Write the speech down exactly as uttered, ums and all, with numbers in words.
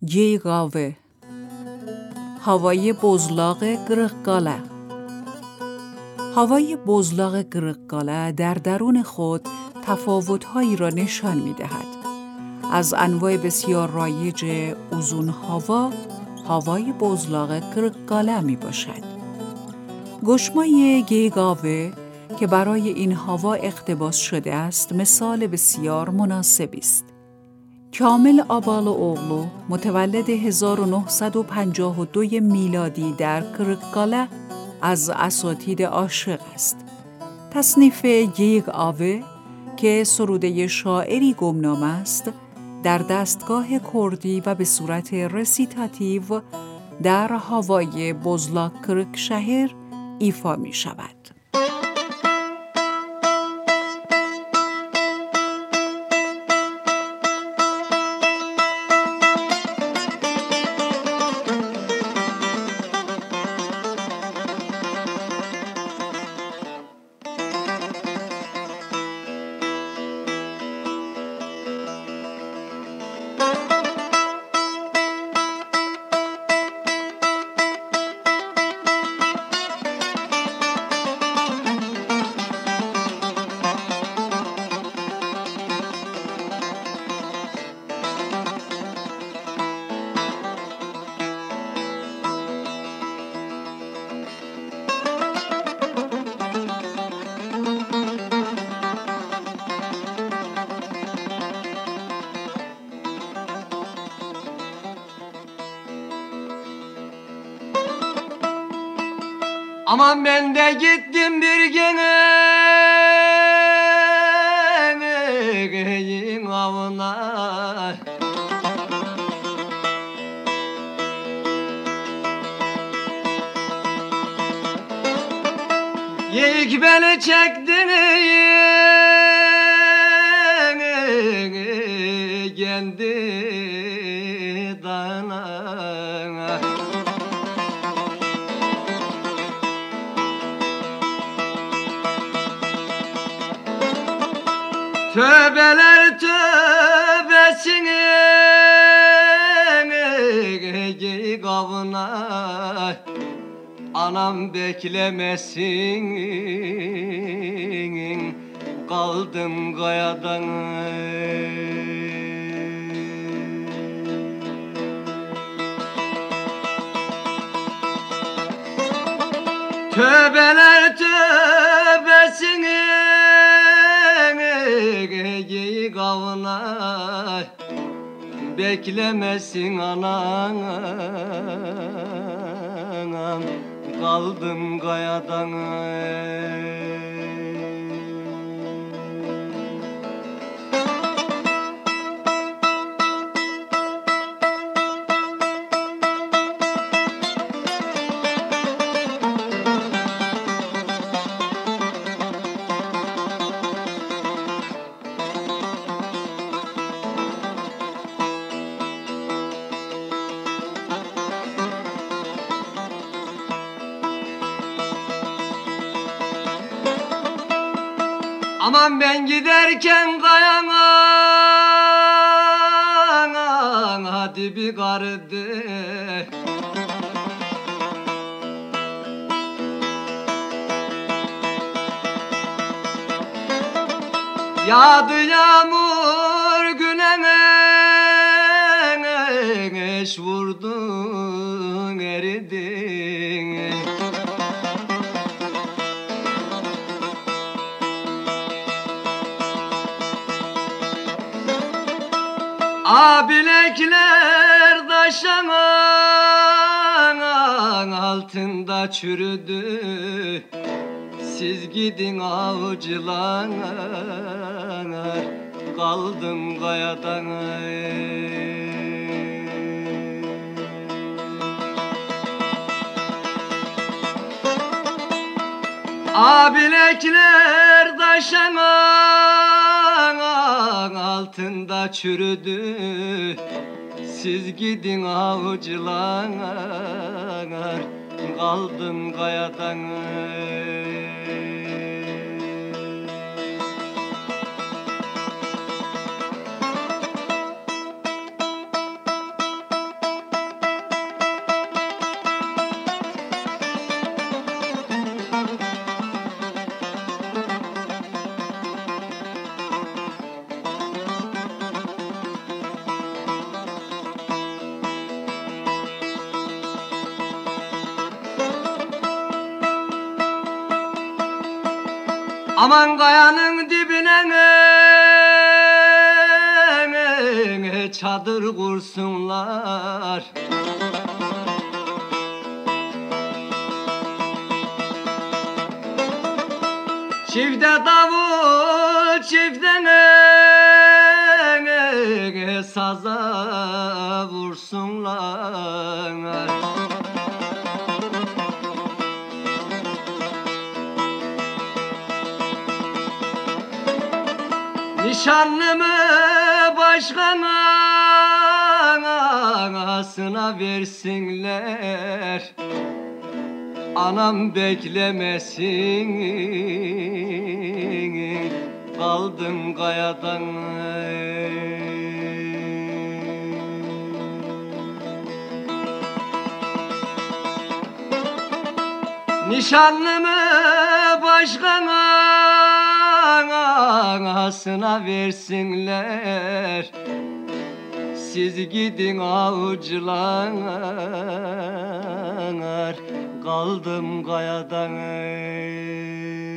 گیگاوه هوای بزلاق گرگگاله. هوای بزلاق گرگگاله در درون خود تفاوت‌هایی را نشان می‌دهد. از انواع بسیار رایج اوزون هوا، هوای بزلاق گرگگاله میباشد. گشمای گیگاوه که برای این هوا اقتباس شده است، مثال بسیار مناسبی است. کامل آبالوغلو متولد هزار و نهصد و پنجاه و دو میلادی در گرگگاله از اساتید عاشق است. تصنیف گیگاوه که سروده شاعری گمنام است، در دستگاه کردی و به صورت رسیتاتیو در هوای بزلاق گرگشهر ایفا می شود. Aman ben de gittim bir gene geyin avına. Yek beni çektin kendi dağına. Tövbeler tövbesine geyik avına. Anam beklemesin, kaldım kayadan. Tövbeler tövbesine geyik avına. Beklemesin anam, kaldım kayadan. Aman ben giderken kayana hadi bir kardı. Yağdı yağmur güneş vurdun eridin. Abilekler daşanın altında çürüdü. Siz gidin avcılar, kaldım kayadan. Abilekler daşanın altında çürüdü. Siz gidin avcılar, kaldım kayadan. Aman kayanın dibine çadır kursunlar. Çifte davul çiftene saza vursunlar. Nişanlımı başkan anasına versinler. Anam beklemesin, kaldım kayadan. Nişanlımı başkan anasına versinler. Siz gidin avcılar, kaldım kayadan.